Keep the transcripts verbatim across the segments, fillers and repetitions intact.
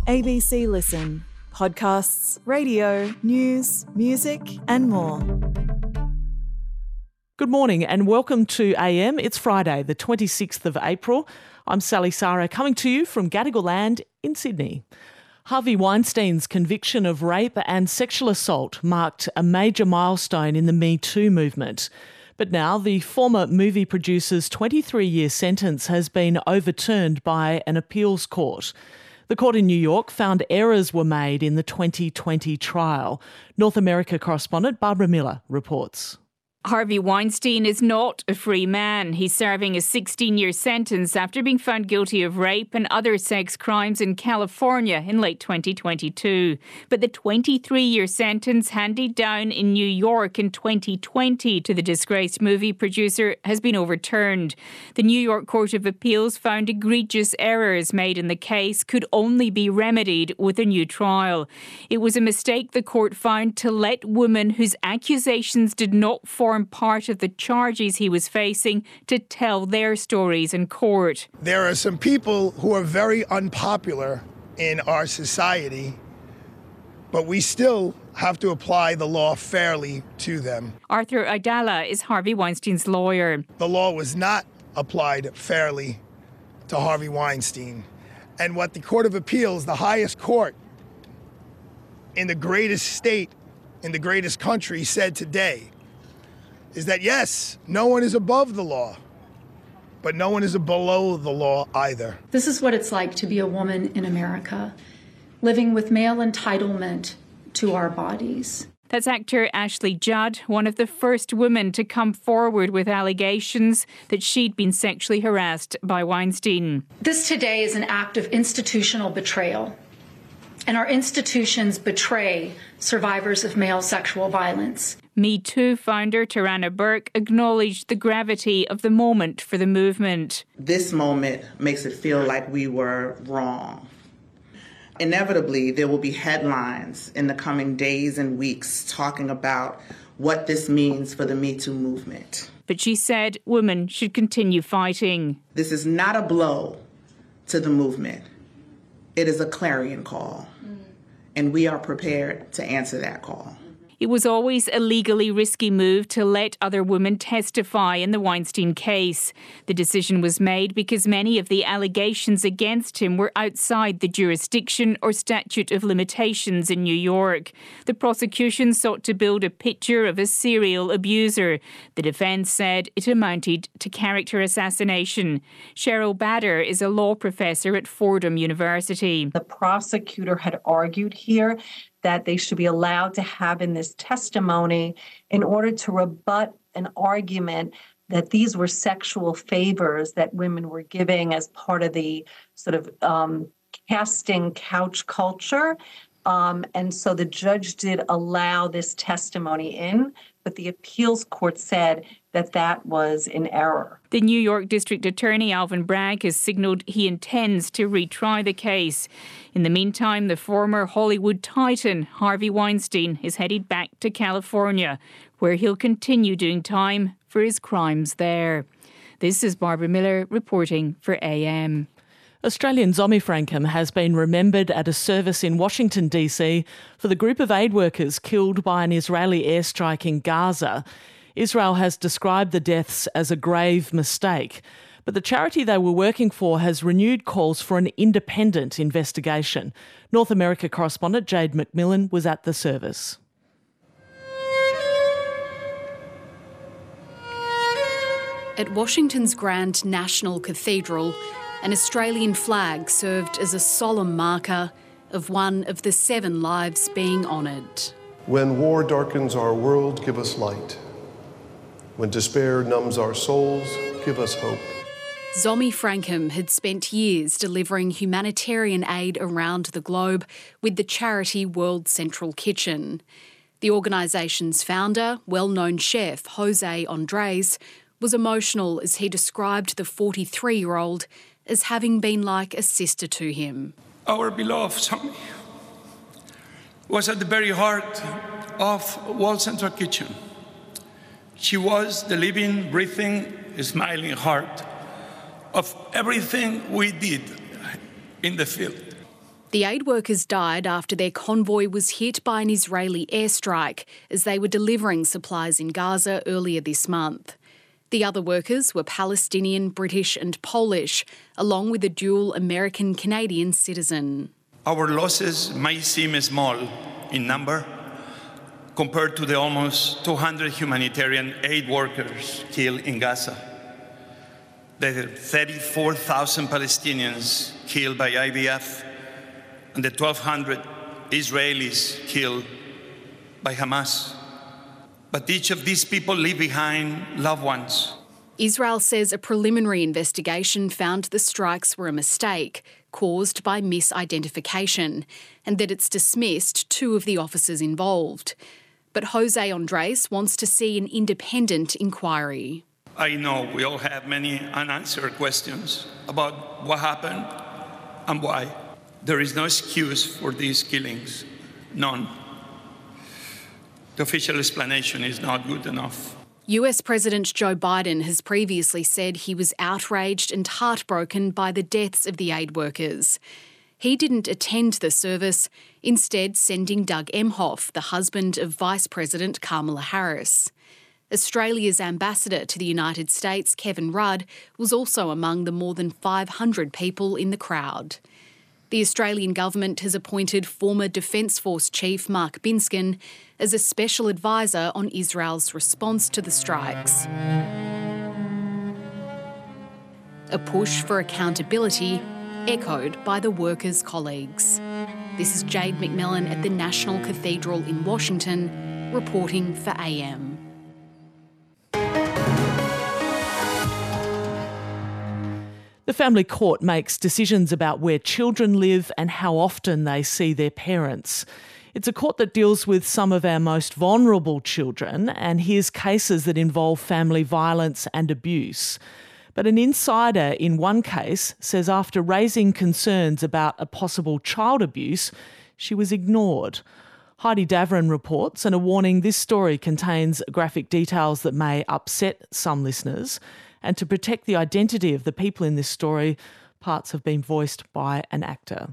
A B C Listen. Podcasts, radio, news, music and more. Good morning and welcome to A M. It's Friday, the twenty-sixth of April. I'm Sally Sara, coming to you from Gadigal Land in Sydney. Harvey Weinstein's conviction of rape and sexual assault marked a major milestone in the Me Too movement. But now the former movie producer's twenty-three-year sentence has been overturned by an appeals court. The court in New York found errors were made in the twenty twenty trial. North America correspondent Barbara Miller reports. Harvey Weinstein is not a free man. He's serving a sixteen-year sentence after being found guilty of rape and other sex crimes in California in late twenty twenty-two. But the twenty-three-year sentence handed down in New York in twenty twenty to the disgraced movie producer has been overturned. The New York Court of Appeals found egregious errors made in the case could only be remedied with a new trial. It was a mistake, the court found, to let women whose accusations did not form part of the charges he was facing to tell their stories in court. There are some people who are very unpopular in our society, but we still have to apply the law fairly to them. Arthur Aidala is Harvey Weinstein's lawyer. The law was not applied fairly to Harvey Weinstein. And what the Court of Appeals, the highest court in the greatest state, in the greatest country, said today is that, yes, no one is above the law, but no one is below the law either. This is what it's like to be a woman in America, living with male entitlement to our bodies. That's actor Ashley Judd, one of the first women to come forward with allegations that she'd been sexually harassed by Weinstein. This today is an act of institutional betrayal, and our institutions betray survivors of male sexual violence. Me Too founder Tarana Burke acknowledged the gravity of the moment for the movement. This moment makes it feel like we were wrong. Inevitably, there will be headlines in the coming days and weeks talking about what this means for the Me Too movement. But she said women should continue fighting. This is not a blow to the movement. It is a clarion call, and we are prepared to answer that call. It was always a legally risky move to let other women testify in the Weinstein case. The decision was made because many of the allegations against him were outside the jurisdiction or statute of limitations in New York. The prosecution sought to build a picture of a serial abuser. The defence said it amounted to character assassination. Cheryl Bader is a law professor at Fordham University. The prosecutor had argued here that they should be allowed to have in this testimony in order to rebut an argument that these were sexual favors that women were giving as part of the sort of um, casting couch culture. Um, and so the judge did allow this testimony in, but the appeals court said that that was in error. The New York District Attorney Alvin Bragg has signalled he intends to retry the case. In the meantime, the former Hollywood titan Harvey Weinstein is headed back to California, where he'll continue doing time for his crimes there. This is Barbara Miller reporting for A M. Australian Zomi Frankham has been remembered at a service in Washington, D C for the group of aid workers killed by an Israeli airstrike in Gaza. Israel has described the deaths as a grave mistake, but the charity they were working for has renewed calls for an independent investigation. North America correspondent Jade McMillan was at the service. At Washington's Grand National Cathedral, an Australian flag served as a solemn marker of one of the seven lives being honoured. When war darkens our world, give us light. When despair numbs our souls, give us hope. Zomi Frankham had spent years delivering humanitarian aid around the globe with the charity World Central Kitchen. The organisation's founder, well-known chef Jose Andres, was emotional as he described the forty-three-year-old as having been like a sister to him. Our beloved Zomi was at the very heart of World Central Kitchen. She was the living, breathing, smiling heart of everything we did in the field. The aid workers died after their convoy was hit by an Israeli airstrike as they were delivering supplies in Gaza earlier this month. The other workers were Palestinian, British and Polish, along with a dual American-Canadian citizen. Our losses may seem small in number compared to the almost two hundred humanitarian aid workers killed in Gaza. The thirty-four thousand Palestinians killed by I D F and the twelve hundred Israelis killed by Hamas. But each of these people leave behind loved ones. Israel says a preliminary investigation found the strikes were a mistake caused by misidentification and that it's dismissed two of the officers involved. But Jose Andres wants to see an independent inquiry. I know we all have many unanswered questions about what happened and why. There is no excuse for these killings, none. The official explanation is not good enough. U S President Joe Biden has previously said he was outraged and heartbroken by the deaths of the aid workers. He didn't attend the service, instead sending Doug Emhoff, the husband of Vice President Kamala Harris. Australia's ambassador to the United States, Kevin Rudd, was also among the more than five hundred people in the crowd. The Australian government has appointed former Defence Force Chief Mark Binskin as a special advisor on Israel's response to the strikes. A push for accountability echoed by the workers' colleagues. This is Jade McMillan at the National Cathedral in Washington, reporting for A M. The family court makes decisions about where children live and how often they see their parents. It's a court that deals with some of our most vulnerable children and hears cases that involve family violence and abuse. But an insider in one case says after raising concerns about a possible child abuse, she was ignored. Heidi Davern reports, and a warning, this story contains graphic details that may upset some listeners. And to protect the identity of the people in this story, parts have been voiced by an actor.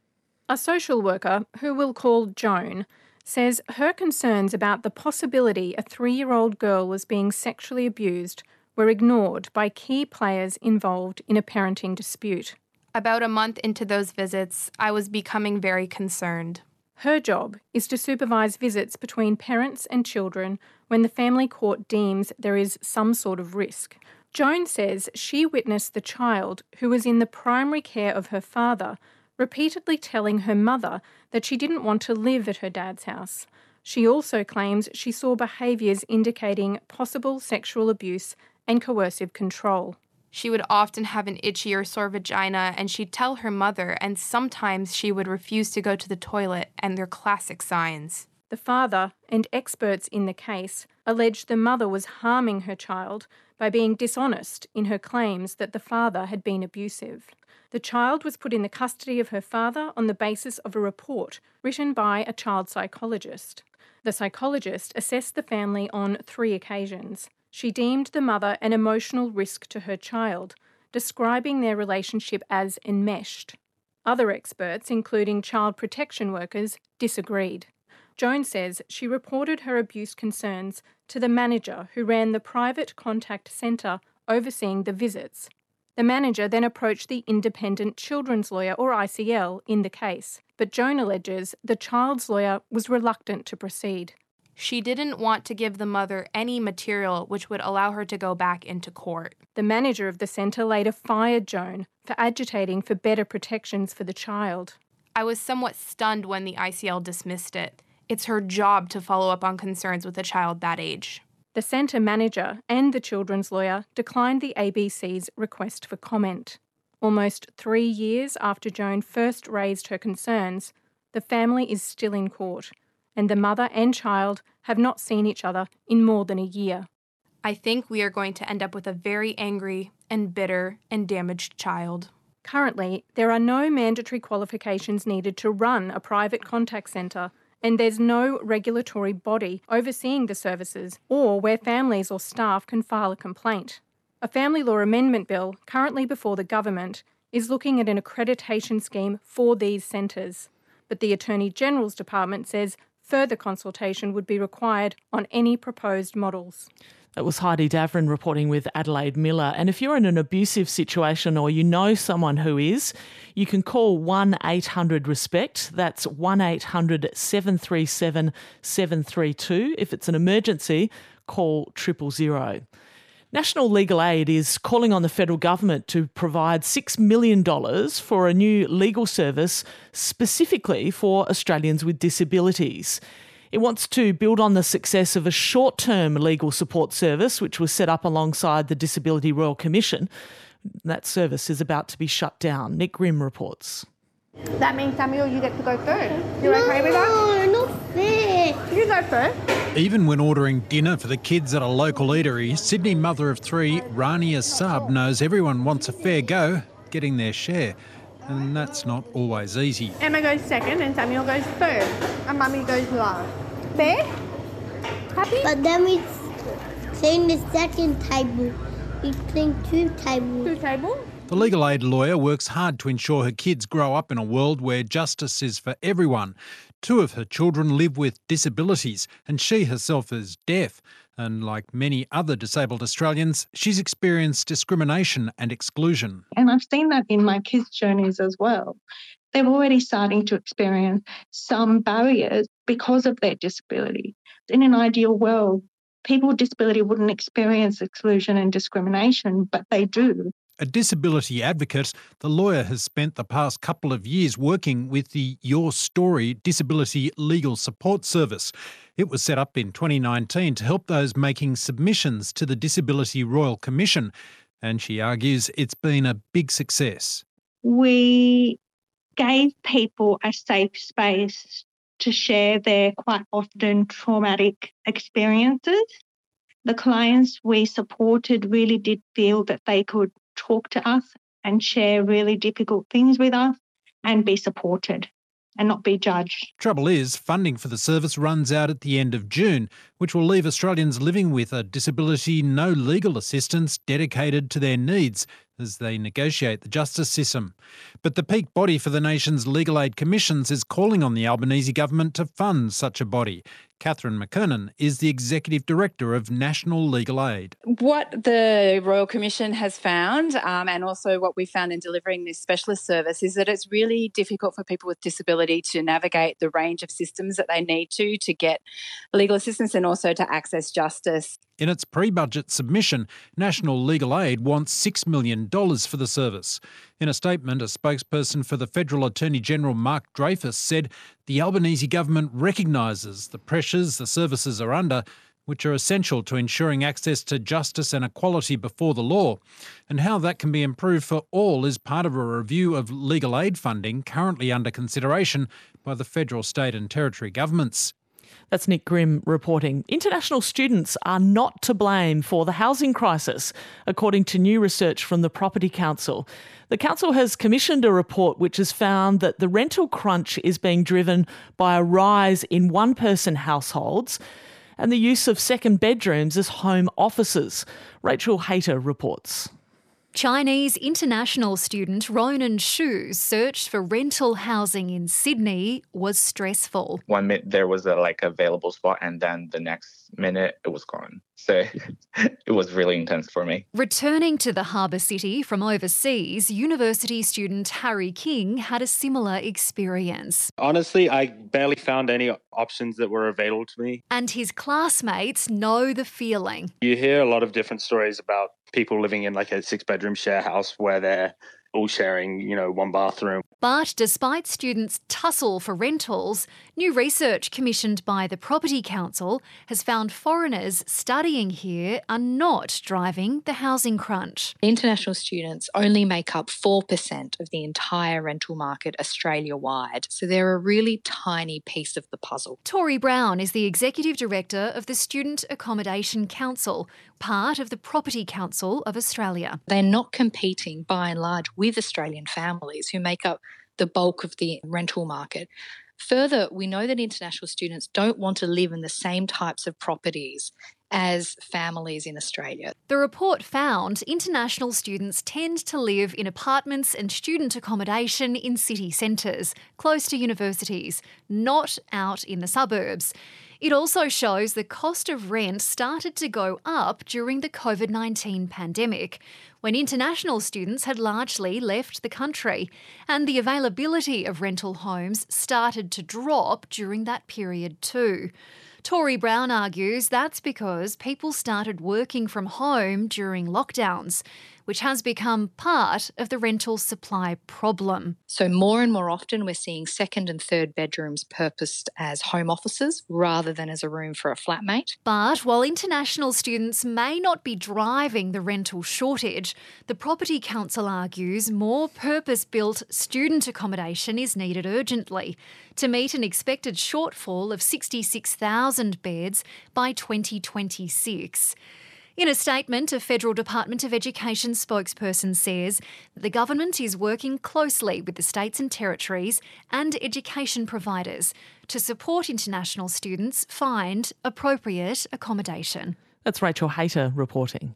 A social worker, who we'll call Joan, says her concerns about the possibility a three-year-old girl was being sexually abused were ignored by key players involved in a parenting dispute. About a month into those visits, I was becoming very concerned. Her job is to supervise visits between parents and children when the family court deems there is some sort of risk. Joan says she witnessed the child, who was in the primary care of her father, repeatedly telling her mother that she didn't want to live at her dad's house. She also claims she saw behaviours indicating possible sexual abuse and coercive control. She would often have an itchy or sore vagina, and she'd tell her mother, and sometimes she would refuse to go to the toilet, and they're classic signs. The father and experts in the case alleged the mother was harming her child by being dishonest in her claims that the father had been abusive. The child was put in the custody of her father on the basis of a report written by a child psychologist. The psychologist assessed the family on three occasions. She deemed the mother an emotional risk to her child, describing their relationship as enmeshed. Other experts, including child protection workers, disagreed. Joan says she reported her abuse concerns to the manager who ran the private contact centre overseeing the visits. The manager then approached the independent children's lawyer, or I C L, in the case, but Joan alleges the child's lawyer was reluctant to proceed. She didn't want to give the mother any material which would allow her to go back into court. The manager of the centre later fired Joan for agitating for better protections for the child. I was somewhat stunned when the I C L dismissed it. It's her job to follow up on concerns with a child that age. The centre manager and the children's lawyer declined the A B C's request for comment. Almost three years after Joan first raised her concerns, the family is still in court, and the mother and child have not seen each other in more than a year. I think we are going to end up with a very angry and bitter and damaged child. Currently, there are no mandatory qualifications needed to run a private contact centre, and there's no regulatory body overseeing the services or where families or staff can file a complaint. A family law amendment bill currently before the government is looking at an accreditation scheme for these centres, but the Attorney-General's Department says further consultation would be required on any proposed models. That was Heidi Davern reporting with Adelaide Miller. And if you're in an abusive situation or you know someone who is, you can call one eight hundred RESPECT. That's one eight hundred seven three seven seven three two. If it's an emergency, call triple zero. National Legal Aid is calling on the federal government to provide six million dollars for a new legal service specifically for Australians with disabilities. It wants to build on the success of a short-term legal support service, which was set up alongside the Disability Royal Commission. That service is about to be shut down. Nick Grimm reports. That means, Samuel, you get to go first. You're no, okay with that? No, not fair. You go first. Even when ordering dinner for the kids at a local eatery, Sydney mother of three, Rania Sub, knows everyone wants a fair go getting their share. And that's not always easy. Emma goes second and Samuel goes third. And Mummy goes last. Fair? Happy? But then we clean the second table. We clean two tables. Two tables? The legal aid lawyer works hard to ensure her kids grow up in a world where justice is for everyone. Two of her children live with disabilities and she herself is deaf. And like many other disabled Australians, she's experienced discrimination and exclusion. And I've seen that in my kids' journeys as well. They're already starting to experience some barriers because of their disability. In an ideal world, people with disability wouldn't experience exclusion and discrimination, but they do. A disability advocate, the lawyer has spent the past couple of years working with the Your Story Disability Legal Support Service. It was set up in twenty nineteen to help those making submissions to the Disability Royal Commission, and she argues it's been a big success. We gave people a safe space to share their quite often traumatic experiences. The clients we supported really did feel that they could talk to us and share really difficult things with us and be supported and not be judged. Trouble is, funding for the service runs out at the end of June, which will leave Australians living with a disability no legal assistance dedicated to their needs as they negotiate the justice system. But the peak body for the nation's legal aid commissions is calling on the Albanese government to fund such a body. Catherine McKernan is the Executive Director of National Legal Aid. What the Royal Commission has found, um, and also what we found in delivering this specialist service, is that it's really difficult for people with disability to navigate the range of systems that they need to to get legal assistance and also to access justice. In its pre-budget submission, National Legal Aid wants six million dollars for the service. In a statement, a spokesperson for the Federal Attorney-General Mark Dreyfus said the Albanese government recognises the pressures the services are under, which are essential to ensuring access to justice and equality before the law. And how that can be improved for all is part of a review of legal aid funding currently under consideration by the federal, state and territory governments. That's Nick Grimm reporting. International students are not to blame for the housing crisis, according to new research from the Property Council. The council has commissioned a report which has found that the rental crunch is being driven by a rise in one-person households and the use of second bedrooms as home offices. Rachel Hayter reports. Chinese international student Ronan Shu's search for rental housing in Sydney was stressful. One minute there was a like available spot and then the next minute it was gone. So it was really intense for me. Returning to the harbour city from overseas, university student Harry King had a similar experience. Honestly, I barely found any options that were available to me. And his classmates know the feeling. You hear a lot of different stories about people living in like a six-bedroom share house where they're all sharing, you know, one bathroom. But despite students' tussle for rentals, new research commissioned by the Property Council has found foreigners studying here are not driving the housing crunch. International students only make up four percent of the entire rental market Australia-wide, so they're a really tiny piece of the puzzle. Tori Brown is the Executive Director of the Student Accommodation Council, part of the Property Council of Australia. They're not competing by and large with Australian families who make up the bulk of the rental market. Further, we know that international students don't want to live in the same types of properties as families in Australia. The report found international students tend to live in apartments and student accommodation in city centres, close to universities, not out in the suburbs. It also shows the cost of rent started to go up during the COVID nineteen pandemic, when international students had largely left the country, and the availability of rental homes started to drop during that period too. Tori Brown argues that's because people started working from home during lockdowns, which has become part of the rental supply problem. So more and more often we're seeing second and third bedrooms purposed as home offices rather than as a room for a flatmate. But while international students may not be driving the rental shortage, the Property Council argues more purpose-built student accommodation is needed urgently to meet an expected shortfall of sixty-six thousand beds by twenty twenty-six. In a statement, a Federal Department of Education spokesperson says the government is working closely with the states and territories and education providers to support international students find appropriate accommodation. That's Rachel Hayter reporting.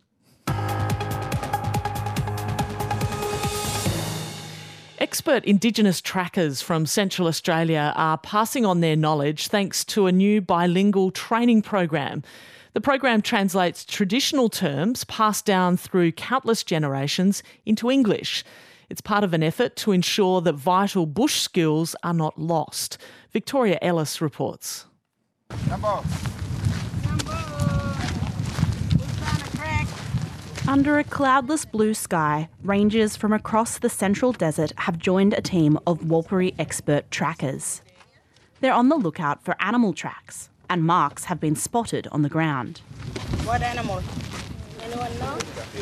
Expert Indigenous trackers from Central Australia are passing on their knowledge thanks to a new bilingual training program. The program translates traditional terms passed down through countless generations into English. It's part of an effort to ensure that vital bush skills are not lost. Victoria Ellis reports. Under a cloudless blue sky, rangers from across the Central Desert have joined a team of Warlpiri expert trackers. They're on the lookout for animal tracks, and marks have been spotted on the ground. What animal? Anyone know?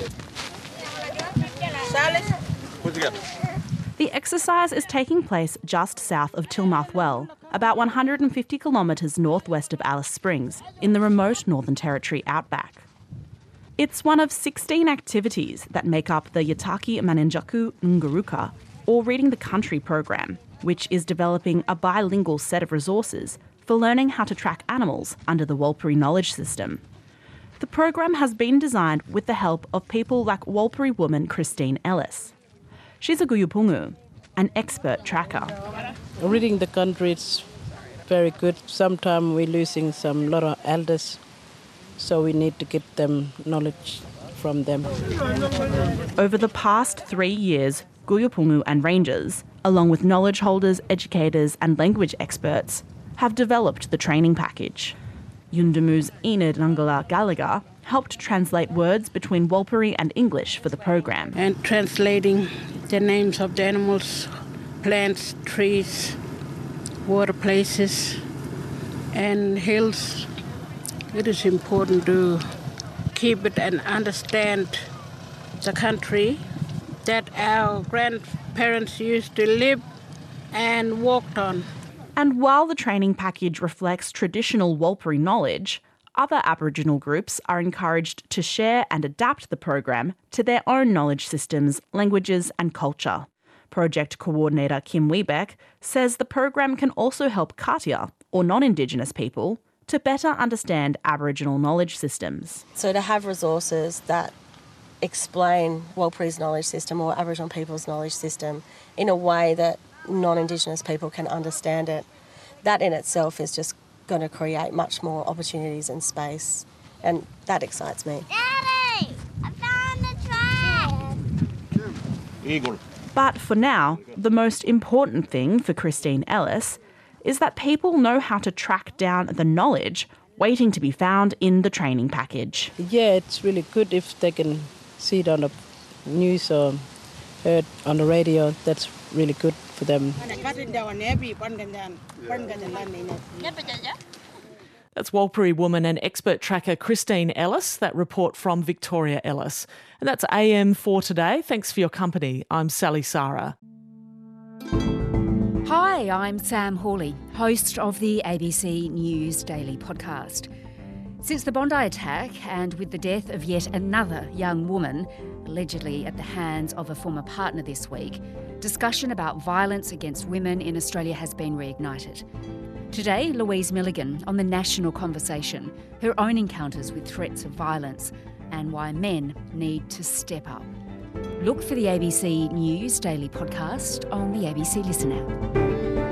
The exercise is taking place just south of Tilmouth Well, about one hundred fifty kilometres northwest of Alice Springs, in the remote Northern Territory outback. It's one of sixteen activities that make up the Yataki Maninjaku Nguruka, or Reading the Country program, which is developing a bilingual set of resources for learning how to track animals under the Warlpiri knowledge system. The program has been designed with the help of people like Warlpiri woman Christine Ellis. She's a Guyupungu, an expert tracker. Reading the country is very good. Sometimes we're losing some lot of elders, so we need to get them knowledge from them. Over the past three years, Guyupungu and rangers, along with knowledge holders, educators and language experts, have developed the training package. Yundamu's Enid Nangala Gallagher helped translate words between Warlpiri and English for the program. And translating the names of the animals, plants, trees, water places and hills. It is important to keep it and understand the country that our grandparents used to live and walked on. And while the training package reflects traditional Warlpiri knowledge, other Aboriginal groups are encouraged to share and adapt the program to their own knowledge systems, languages and culture. Project coordinator Kim Wiebeck says the program can also help Katia, or non-Indigenous people, to better understand Aboriginal knowledge systems. So to have resources that explain Warlpiri's knowledge system or Aboriginal people's knowledge system in a way that non-Indigenous people can understand it, that in itself is just going to create much more opportunities and space, and that excites me. Daddy, I found the track! Eagle. But for now, the most important thing for Christine Ellis is that people know how to track down the knowledge waiting to be found in the training package. Yeah, it's really good if they can see it on the news or heard on the radio. That's really good for them. That's Warlpiri woman and expert tracker Christine Ellis. That report from Victoria Ellis. And that's A M for today. Thanks for your company. I'm Sally Sara. Hi, I'm Sam Hawley, host of the A B C News Daily podcast. Since the Bondi attack, and with the death of yet another young woman, allegedly at the hands of a former partner this week, discussion about violence against women in Australia has been reignited. Today, Louise Milligan on the national conversation, her own encounters with threats of violence and why men need to step up. Look for the A B C News Daily podcast on the A B C Listen app.